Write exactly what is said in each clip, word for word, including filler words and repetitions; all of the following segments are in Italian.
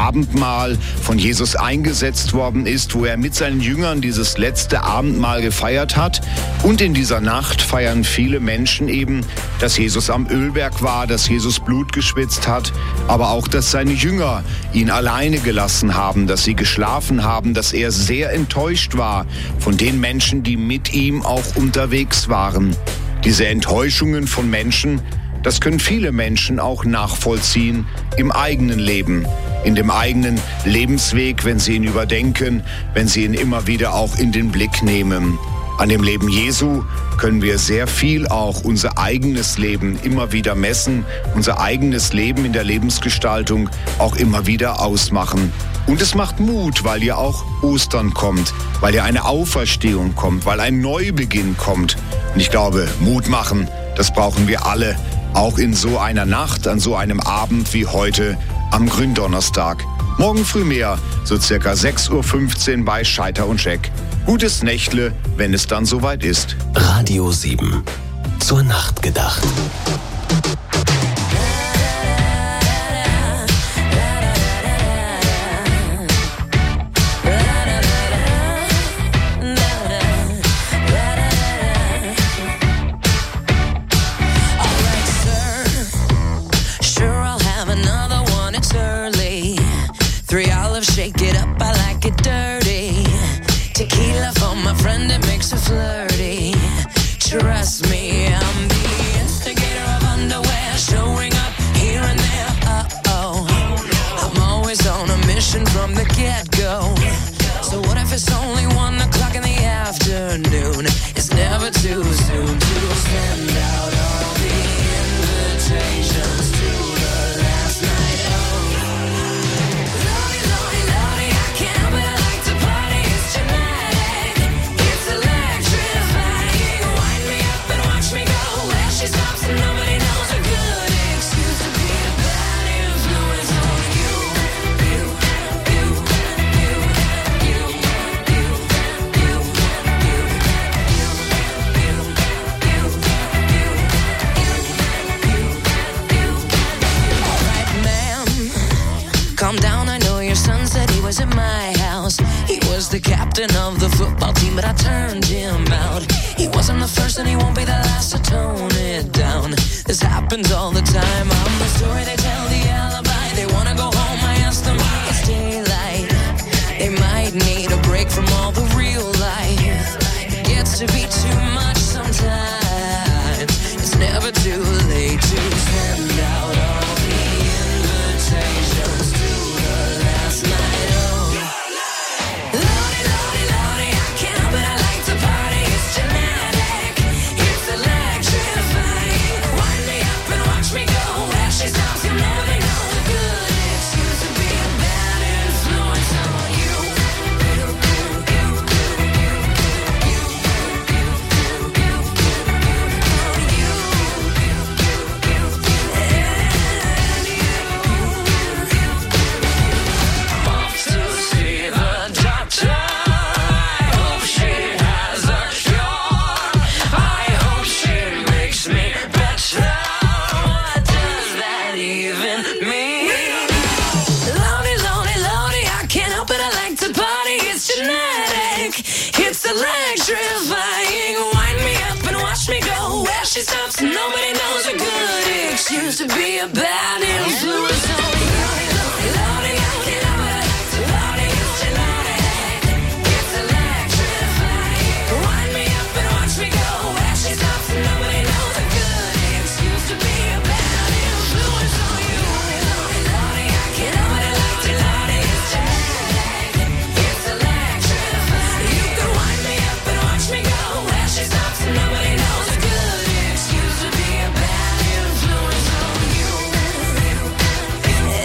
Abendmahl von Jesus eingesetzt worden ist, wo er mit seinen Jüngern dieses letzte Abendmahl gefeiert hat. Und in dieser Nacht feiern viele Menschen eben, dass Jesus am Ölberg war, dass Jesus Blut geschwitzt hat, aber auch, dass seine Jünger ihn alleine gelassen haben, dass sie geschlafen haben, dass er sehr enttäuscht war von den Menschen, die mit ihm auch unterwegs waren. Diese Enttäuschungen von Menschen, das können viele Menschen auch nachvollziehen im eigenen Leben, in dem eigenen Lebensweg, wenn sie ihn überdenken, wenn sie ihn immer wieder auch in den Blick nehmen. An dem Leben Jesu können wir sehr viel auch unser eigenes Leben immer wieder messen, unser eigenes Leben in der Lebensgestaltung auch immer wieder ausmachen. Und es macht Mut, weil ja auch Ostern kommt, weil ja eine Auferstehung kommt, weil ein Neubeginn kommt. Und ich glaube, Mut machen, das brauchen wir alle, auch in so einer Nacht, an so einem Abend wie heute am Gründonnerstag. Morgen früh mehr, so circa sechs Uhr fünfzehn bei Scheiter und Scheck. Gutes Nächtle, wenn es dann soweit ist. Radio sieben. Zur Nacht gedacht. Shake it up, I like it dirty. Tequila for my friend, it makes her flirty. Trust me, I'm the instigator of underwear, showing up here and there. Uh-oh, I'm always on a mission from the get-go. So what if it's only one o'clock in the afternoon? It's never too soon to send out all the invitations to the last night of. Calm down, I know your son said he was at my house. He was the captain of the football team, but I turned him out. He wasn't the first and he won't be the last, to tone it down. This happens all the time. I'm the story they tell, the alibi. They wanna go home, I ask them why it's daylight. They might need a break from all the real life. It gets to be too much sometimes. It's never too late to send out all the invitations. Electrifying, wind me up and watch me go. Where she stops, nobody knows a good excuse to be a bad influence on you. Lordy, I can't help it. Lordy, it's genetic. It's electrifying. Wind me up and watch me go. Where she stops, nobody knows a good excuse to be a bad influence on you. Lordy, I can't help it. Lordy, it's genetic. It's electrifying. You can wind me up and watch me go. Where she stops, nobody knows a good excuse to be a bad influence on you.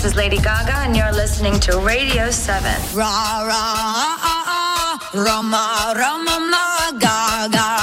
This is Lady Gaga, and you're listening to Radio seven. Ra, ra, ah, ah, ah, Rama, Rama, ma, Gaga.